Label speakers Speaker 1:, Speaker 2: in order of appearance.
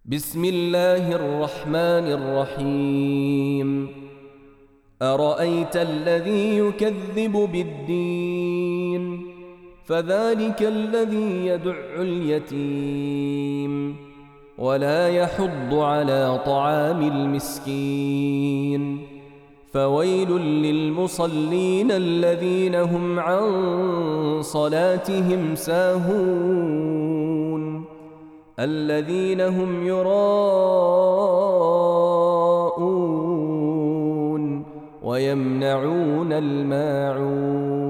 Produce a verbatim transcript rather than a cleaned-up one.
Speaker 1: بسم الله الرحمن الرحيم. أرأيت الذي يكذب بالدين فذلك الذي يدع اليتيم ولا يحض على طعام المسكين فويل للمصلين الذين هم عن صلاتهم ساهون الذين هم يراءون ويمنعون الماعون.